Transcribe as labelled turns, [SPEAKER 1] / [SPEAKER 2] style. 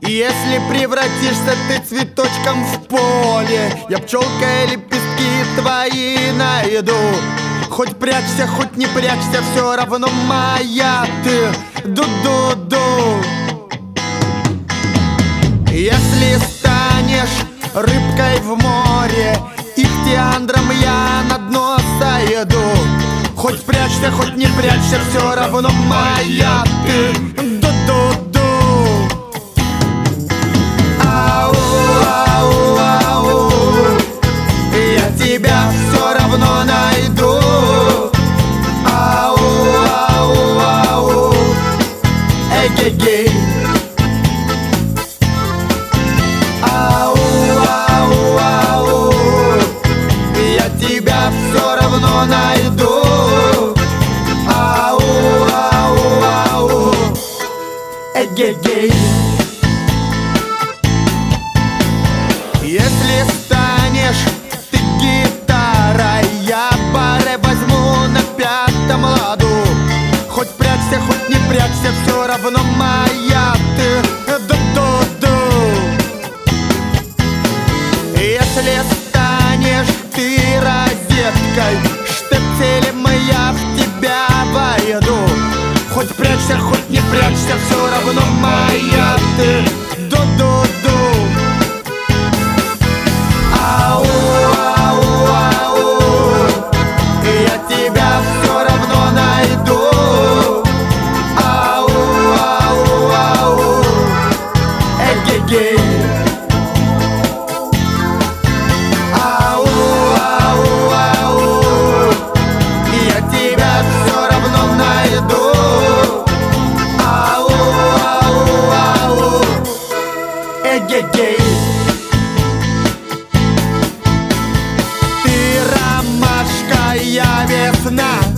[SPEAKER 1] Если превратишься ты цветочком в поле, я пчелка и лепестки твои найду. Хоть прячься, хоть не прячься, все равно моя ты. Ду-ду-ду. Если станешь рыбкой в море, ихтиандром я на дно сойду. Хоть прячься, хоть не прячься, все равно моя ты. Ду-ду-ду. Ау, ау, ау, я тебя все равно найду. Ау, ау, ау, эгегей. Ау, ау, ау, я тебя все равно найду. Ау, ау, ау, эгегей. Если станешь ты гитарой, я баре возьму на пятом ладу. Хоть прячься, хоть не прячься, все равно моя ты. Ду-ду-ду. Если станешь ты розеткой, штепселем я в тебя войду. Хоть прячься, хоть не прячься, все равно моя ты. Ду-ду-ду. Ау, ау, ау, я тебя все равно найду. Ау, ау, ау, эгегей. Ау, ау, ау, я тебя все равно найду. Ау, ау, ау, эгегей. Я весна,